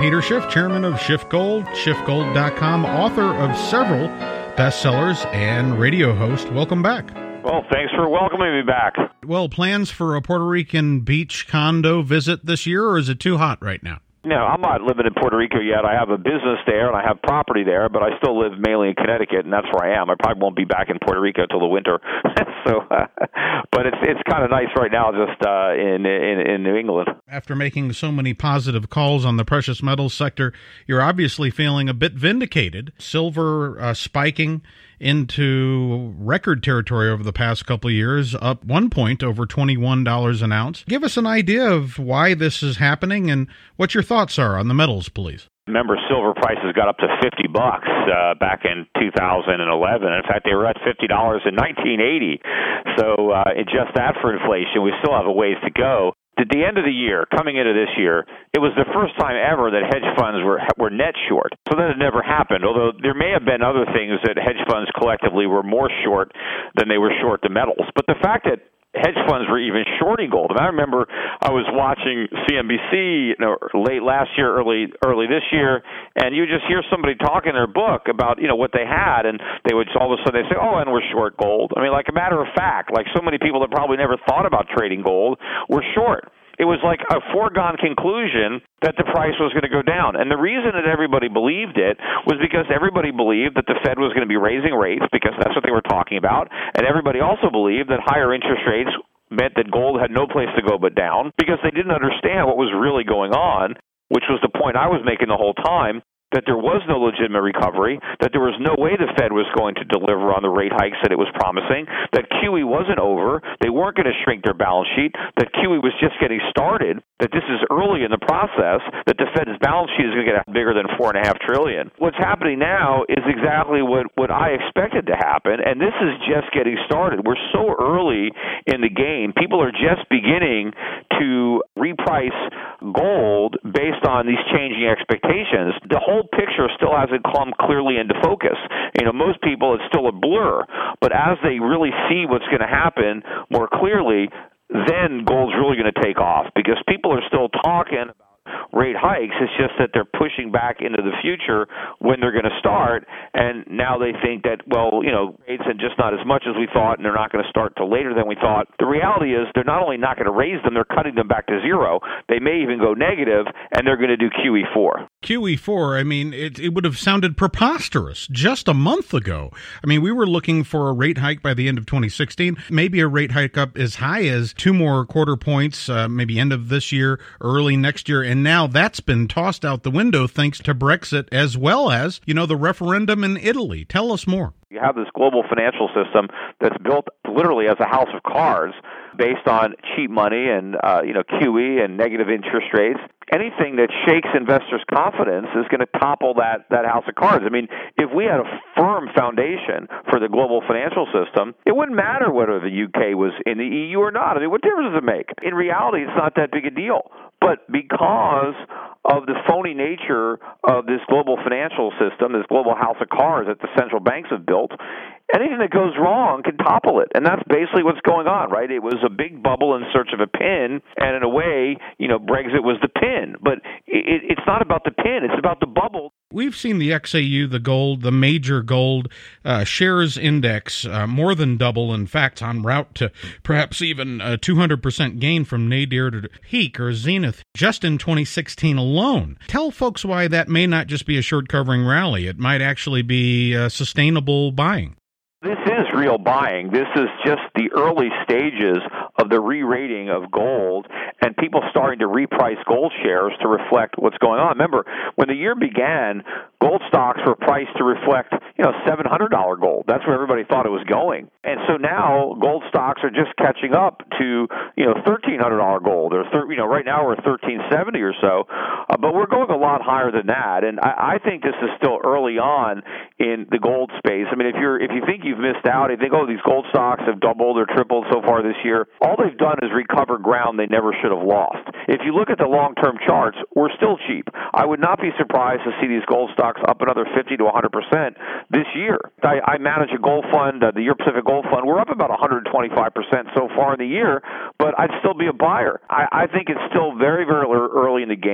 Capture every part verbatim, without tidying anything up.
Peter Schiff, chairman of Schiff Gold, Schiff Gold dot com, author of several bestsellers, and radio host. Welcome back. Well, thanks for welcoming me back. Well, plans for a Puerto Rican beach condo visit this year, or is it too hot right now? No, I'm not living in Puerto Rico yet. I have a business there, and I have property there, but I still live mainly in Connecticut, and that's where I am. I probably won't be back in Puerto Rico till the winter. so, uh, but it's it's kind of nice right now, just uh, in, in in New England. After making so many positive calls on the precious metals sector, you're obviously feeling a bit vindicated. Silver uh, spiking into record territory over the past couple of years, up one point over twenty-one dollars an ounce. Give us an idea of why this is happening and what your thoughts are on the metals, please. Remember, silver prices got up to fifty bucks uh, back in two thousand eleven. In fact, they were at fifty dollars in nineteen eighty. So uh, adjust that for inflation. We still have a ways to go. At the end of the year, coming into this year, it was the first time ever that hedge funds were were net short. So that had never happened, although there may have been other things that hedge funds collectively were more short than they were short the metals. But the fact that hedge funds were even shorting gold. And I remember I was watching C N B C, you know, late last year, early early this year, and you just hear somebody talk in their book about, you know, what they had, and they would all of a sudden they say, oh, and we're short gold. I mean, like a matter of fact, like so many people that probably never thought about trading gold were short. It was like a foregone conclusion that the price was going to go down. And the reason that everybody believed it was because everybody believed that the Fed was going to be raising rates because that's what they were talking about. And everybody also believed that higher interest rates meant that gold had no place to go but down because they didn't understand what was really going on, which was the point I was making the whole time, that there was no legitimate recovery, that there was no way the Fed was going to deliver on the rate hikes that it was promising, that Q E wasn't over, they weren't going to shrink their balance sheet, that Q E was just getting started, that this is early in the process, that the Fed's balance sheet is going to get bigger than four and a half trillion. What's happening now is exactly what, what I expected to happen, and this is just getting started. We're so early in the game. People are just beginning to reprice gold based on these changing expectations. The whole picture still hasn't come clearly into focus. You know, most people, it's still a blur. But as they really see what's going to happen more clearly, then gold's really going to take off because people are still talking about rate hikes. It's just that they're pushing back into the future when they're going to start, and now they think that, well, you know, rates are just not as much as we thought, and they're not going to start till later than we thought. The reality is they're not only not going to raise them, they're cutting them back to zero. They may even go negative, and they're going to do Q E four. Q E four, I mean, it, it would have sounded preposterous just a month ago. I mean, we were looking for a rate hike by the end of twenty sixteen, maybe a rate hike up as high as two more quarter points, uh, maybe end of this year, early next year, and now that's been tossed out the window thanks to Brexit as well as, you know, the referendum in Italy. Tell us more. You have this global financial system that's built literally as a house of cards based on cheap money and, uh, you know, Q E and negative interest rates. Anything that shakes investors' confidence is going to topple that, that house of cards. I mean, if we had a firm foundation for the global financial system, it wouldn't matter whether the U K was in the E U or not. I mean, what difference does it make? In reality, it's not that big a deal. But because of the phony nature of this global financial system, this global house of cards that the central banks have built, anything that goes wrong can topple it. And that's basically what's going on, right? It was a big bubble in search of a pin, and in a way, you know, Brexit was the pin. But it, it's not about the pin, it's about the bubble. We've seen the X A U, the gold, the major gold uh, shares index uh, more than double. In fact, on route to perhaps even a two hundred percent gain from nadir to peak or zenith just in twenty sixteen alone. Tell folks why that may not just be a short covering rally. It might actually be uh, sustainable buying. This is real buying. This is just the early stages of the re-rating of gold and people starting to reprice gold shares to reflect what's going on. Remember, when the year began, gold stocks were priced to reflect, you know, seven hundred dollars gold. That's where everybody thought it was going. And so now gold stocks are just catching up to, you know, thirteen hundred dollars gold, or, you know, right now we're thirteen seventy or so, uh, but we're going a lot higher than that. And I, I think this is still early on in the gold space. I mean, if you're if you think you've missed out, you think, oh, these gold stocks have doubled or tripled so far this year, all they've done is recover ground they never should have lost. If you look at the long-term charts, we're still cheap. I would not be surprised to see these gold stocks up another fifty to one hundred percent this year. I, I manage a gold fund, uh, the Europe Pacific Gold Fund. We're up about one hundred twenty-five percent so far in the year, but I'd still be a buyer. I, I think it's still very, very early in the game.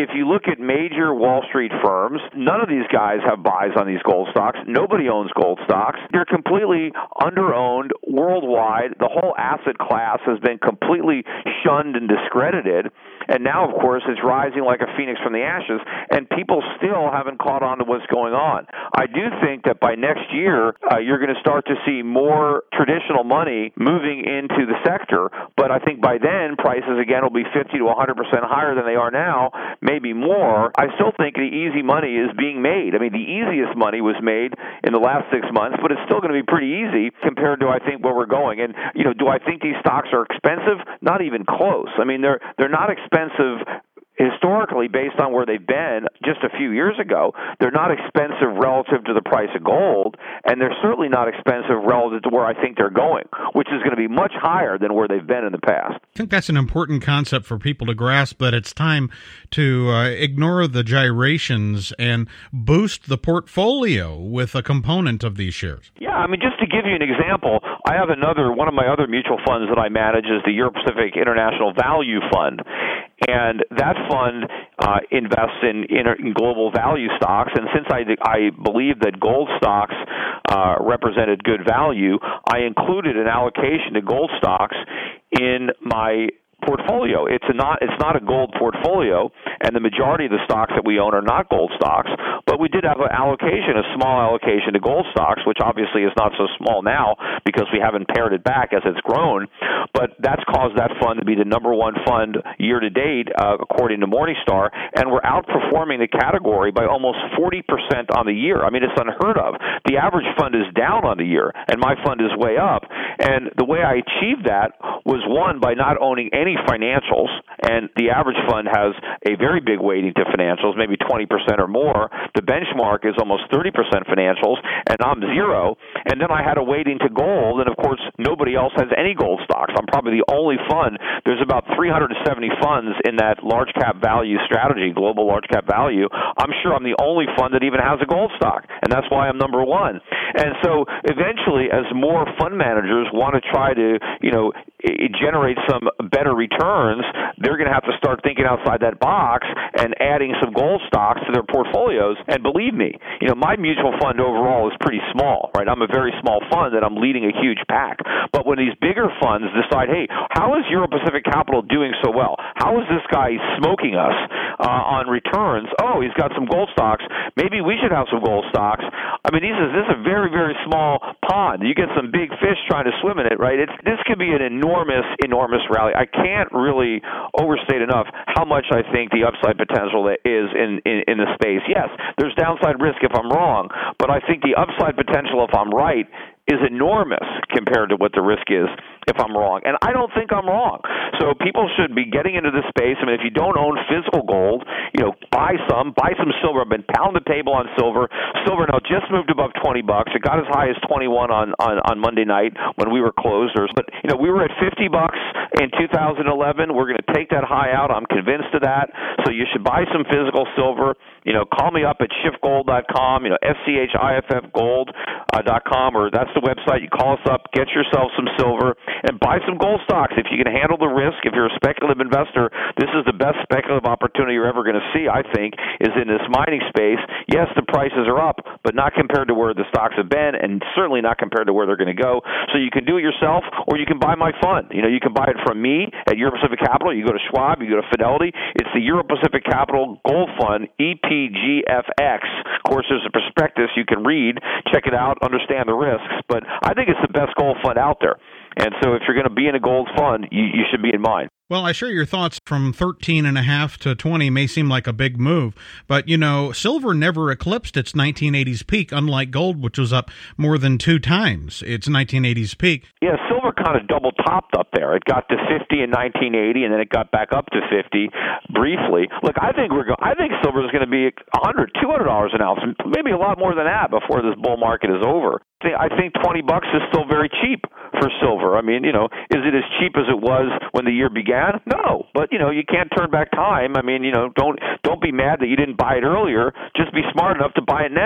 if you look at major Wall Street firms, none of these guys have buys on these gold stocks. Nobody owns gold stocks. They're completely under-owned worldwide. The whole asset class has been completely shunned and discredited. And now, of course, it's rising like a phoenix from the ashes, and people still haven't caught on to what's going on. I do think that by next year, uh, you're going to start to see more traditional money moving into the sector, but I think by then, prices, again, will be fifty to one hundred percent higher than they are now, maybe more. I still think the easy money is being made. I mean, the easiest money was made in the last six months, but it's still going to be pretty easy compared to, I think, where we're going. And, you know, do I think these stocks are expensive? Not even close. I mean, they're they're not expensive historically based on where they've been just a few years ago. They're not expensive relative to the price of gold, and they're certainly not expensive relative to where I think they're going, which is going to be much higher than where they've been in the past. I think that's an important concept for people to grasp, that it's time to uh, ignore the gyrations and boost the portfolio with a component of these shares. Yeah, I mean, just to give you an example, I have another, one of my other mutual funds that I manage is the Euro Pacific International Value Fund. And that fund uh, invests in, in, in global value stocks. And since I, I believe that gold stocks uh, represented good value, I included an allocation to gold stocks in my portfolio. It's a not it's not a gold portfolio, and the majority of the stocks that we own are not gold stocks, but we did have an allocation, a small allocation to gold stocks, which obviously is not so small now because we haven't pared it back as it's grown, but that's caused that fund to be the number one fund year to date, uh, according to Morningstar, and we're outperforming the category by almost forty percent on the year. I mean, it's unheard of. The average fund is down on the year, and my fund is way up, and the way I achieved that was, one, by not owning any financials, and the average fund has a very big weighting to financials, maybe twenty percent or more. The benchmark is almost thirty percent financials, and I'm zero. And then I had a weighting to gold, and of course, nobody else has any gold stocks. I'm probably the only fund. There's about three hundred seventy funds in that large cap value strategy, global large cap value. I'm sure I'm the only fund that even has a gold stock, and that's why I'm number one. And so eventually, as more fund managers want to try to, you know, generate some better returns, they're going to have to start thinking outside that box and adding some gold stocks to their portfolios. And believe me, you know, my mutual fund overall is pretty small, right? I'm a very small fund and I'm leading a huge pack. But when these bigger funds decide, hey, how is Euro Pacific Capital doing so well? How is this guy smoking us uh, on returns? Oh, he's got some gold stocks. Maybe we should have some gold stocks. I mean, this is, this is a very, very small pond. You get some big fish trying to swim in it, right? It's, this could be an enormous, enormous rally. I can't really overstate enough how much I think the upside potential that is in, in, in the space. Yes, there's downside risk if I'm wrong, but I think the upside potential if I'm right is enormous compared to what the risk is if I'm wrong. And I don't think I'm wrong. So people should be getting into this space. I mean, if you don't own physical gold, you know, buy some, buy some silver. I've been pounding the table on silver. Silver now just moved above twenty bucks. It got as high as twenty-one on, on, on Monday night when we were closed. But, you know, we were at fifty bucks in two thousand eleven. We're going to take that high out. I'm convinced of that. So you should buy some physical silver. You know, call me up at schiff gold dot com, you know, S C H I F F gold dot com, or that's the website. You call us up, get yourself some silver, and buy some gold stocks. If you can handle the risk, if you're a speculative investor, this is the best speculative opportunity you're ever going to see, I think, is in this mining space. Yes, the prices are up, but not compared to where the stocks have been, and certainly not compared to where they're going to go. So you can do it yourself, or you can buy my fund. You know, you can buy it from me at Euro Pacific Capital. You go to Schwab, you go to Fidelity. It's the Euro Pacific Capital Gold Fund, E P G F X. Of course, there's a prospectus you can read, check it out, understand the risks. But I think it's the best gold fund out there. And so if you're going to be in a gold fund, you, you should be in mine. Well, I share your thoughts. From thirteen and a half to twenty may seem like a big move, but, you know, silver never eclipsed its nineteen eighties peak, unlike gold, which was up more than two times its nineteen eighties peak. Yeah, silver kind of double topped up there. It got to fifty in nineteen eighty, and then it got back up to fifty briefly. Look, I think we're go- I think silver is going to be one hundred dollars, two hundred dollars an ounce, maybe a lot more than that before this bull market is over. I think twenty bucks is still very cheap for silver. I mean, you know, is it as cheap as it was when the year began? No, but you know, you can't turn back time. I mean, you know, don't don't be mad that you didn't buy it earlier. Just be smart enough to buy it now.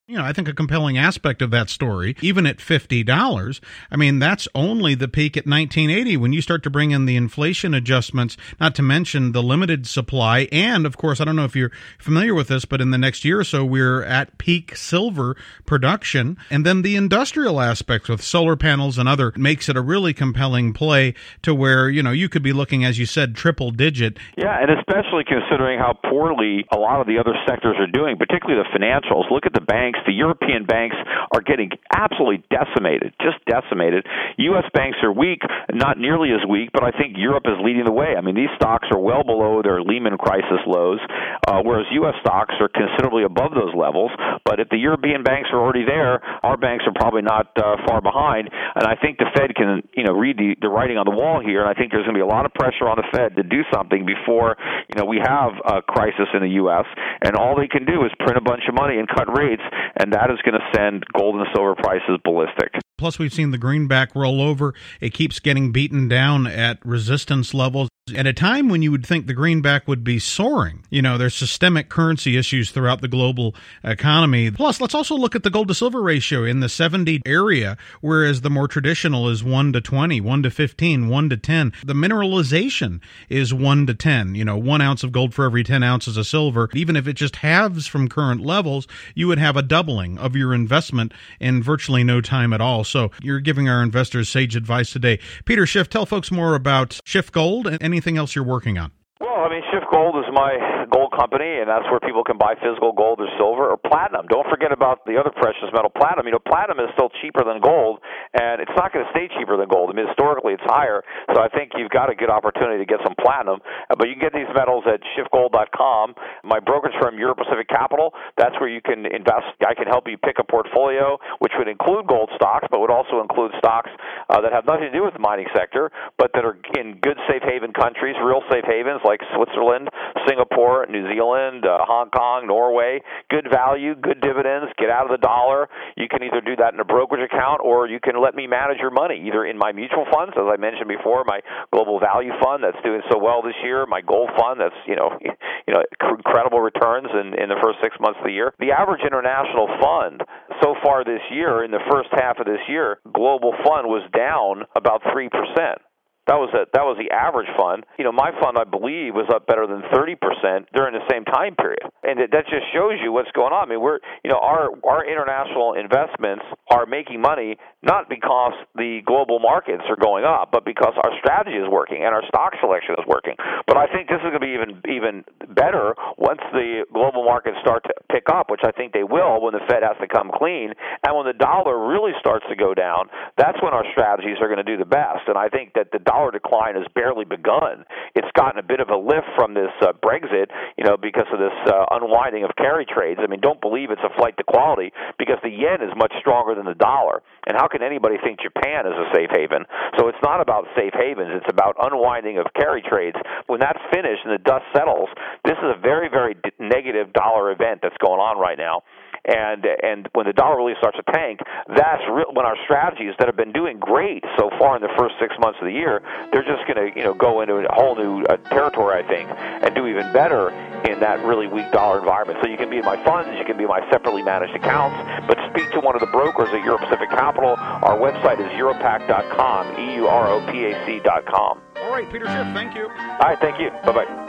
You know, I think a compelling aspect of that story, even at fifty dollars, I mean, that's only the peak at nineteen eighty. When you start to bring in the inflation adjustments, not to mention the limited supply, and of course, I don't know if you're familiar with this, but in the next year or so, we're at peak silver production. And then the industrial aspects with solar panels and other makes it a really compelling play to where, you know, you could be looking, as you said, triple digit. Yeah, and especially considering how poorly a lot of the other sectors are doing, particularly the financials. Look at the banks. The European banks are getting absolutely decimated, just decimated. U S banks are weak, not nearly as weak, but I think Europe is leading the way. I mean, these stocks are well below their Lehman crisis lows, uh, whereas U S stocks are considerably above those levels. But if the European banks are already there, our banks are probably not uh, far behind. And I think the Fed can, you know, read the, the writing on the wall here, and I think there's going to be a lot of pressure on the Fed to do something before, you know, we have a crisis in the U S, and all they can do is print a bunch of money and cut rates, and that is going to send gold and silver prices ballistic. Plus, we've seen the greenback roll over. It keeps getting beaten down at resistance levels. At a time when you would think the greenback would be soaring, you know, there's systemic currency issues throughout the global economy. Plus, let's also look at the gold to silver ratio in the seventy area, whereas the more traditional is one to twenty, one to fifteen, one to ten. The mineralization is one to ten, you know, one ounce of gold for every ten ounces of silver. Even if it just halves from current levels, you would have a doubling of your investment in virtually no time at all. So you're giving our investors sage advice today. Peter Schiff, tell folks more about Schiff Gold and anything else you're working on. Well, I mean, Schiff Gold is my gold company, and that's where people can buy physical gold or silver or platinum. Don't forget about the other precious metal, platinum. You know, platinum is still cheaper than gold, and it's not going to stay cheaper than gold. I mean, historically, it's higher, so I think you've got a good opportunity to get some platinum. But you can get these metals at schiff gold dot com. My brokerage firm, Euro Pacific Capital, that's where you can invest. I can help you pick a portfolio, which would include gold stocks, but would also include stocks uh, that have nothing to do with the mining sector, but that are in good safe haven countries, real safe havens like Switzerland, Singapore, New Zealand, uh, Hong Kong, Norway. Good value, good dividends, get out of the dollar. You can either do that in a brokerage account, or you can let me manage your money, either in my mutual funds, as I mentioned before, my global value fund that's doing so well this year, my gold fund that's, you know, you know, incredible returns in, in the first six months of the year. The average international fund so far this year, in the first half of this year, global fund was down about three percent. That was a, that was the average fund. You know, my fund, I believe, was up better than thirty percent during the same time period, and that, that just shows you what's going on. I mean, we're, you know, our our international investments are making money not because the global markets are going up, but because our strategy is working and our stock selection is working. But I think this is going to be even even better once the global markets start to pick up, which I think they will when the Fed has to come clean, and when the dollar really starts to go down. That's when our strategies are going to do the best, and I think that the dollar decline has barely begun. It's gotten a bit of a lift from this uh, Brexit, you know, because of this uh, unwinding of carry trades. I mean, don't believe it's a flight to quality, because the yen is much stronger than the dollar. And how can anybody think Japan is a safe haven? So it's not about safe havens. It's about unwinding of carry trades. When that's finished and the dust settles, this is a very, very d- negative dollar event that's going on right now. And and when the dollar really starts to tank, that's re- when our strategies that have been doing great so far in the first six months of the year, they're just going to, you know, go into a whole new uh, territory, I think, and do even better in that really weak dollar environment. So you can be in my funds, you can be in my separately managed accounts, but speak to one of the brokers at Euro Pacific Capital. Our website is europac dot com, E U R O P A C dot com. All right, Peter Schiff, thank you. All right, thank you. Bye-bye.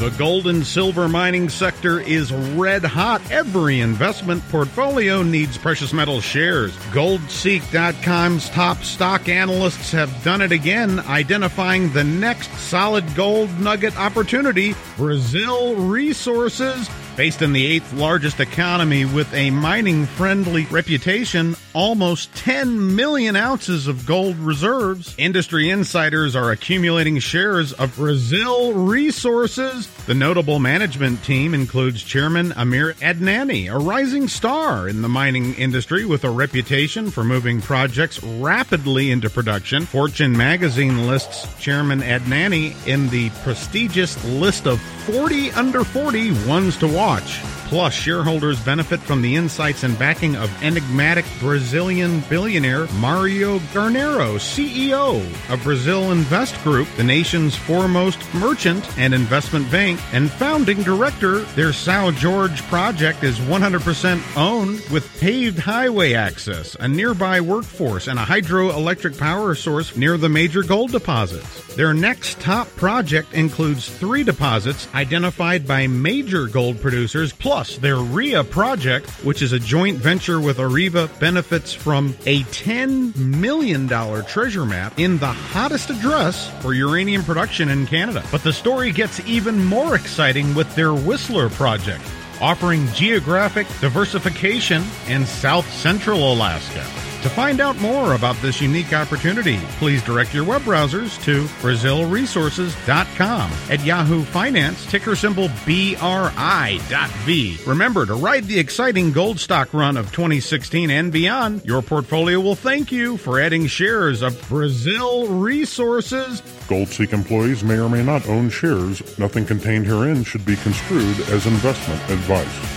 The gold and silver mining sector is red hot. Every investment portfolio needs precious metal shares. Gold Seek dot com's top stock analysts have done it again, identifying the next solid gold nugget opportunity, Brazil Resources. Based in the eighth largest economy with a mining-friendly reputation, almost ten million ounces of gold reserves. Industry insiders are accumulating shares of Brazil Resources. The notable management team includes Chairman Amir Adnani, a rising star in the mining industry with a reputation for moving projects rapidly into production. Fortune magazine lists Chairman Adnani in the prestigious list of forty under forty ones to watch. Plus, shareholders benefit from the insights and backing of enigmatic Brazilian billionaire Mario Garnero, C E O of Brazil Invest Group, the nation's foremost merchant and investment bank, and founding director. Their São Jorge project is one hundred percent owned with paved highway access, a nearby workforce, and a hydroelectric power source near the major gold deposits. Their next top project includes three deposits identified by major gold producers, plus their R I A project, which is a joint venture with Areva, benefits from a ten million dollars treasure map in the hottest address for uranium production in Canada. But the story gets even more exciting with their Whistler project, offering geographic diversification in South Central Alaska. To find out more about this unique opportunity, please direct your web browsers to Brazil Resources dot com. At Yahoo Finance, ticker symbol B R I dot V. Remember to ride the exciting gold stock run of twenty sixteen and beyond. Your portfolio will thank you for adding shares of Brazil Resources. GoldSeek employees may or may not own shares. Nothing contained herein should be construed as investment advice.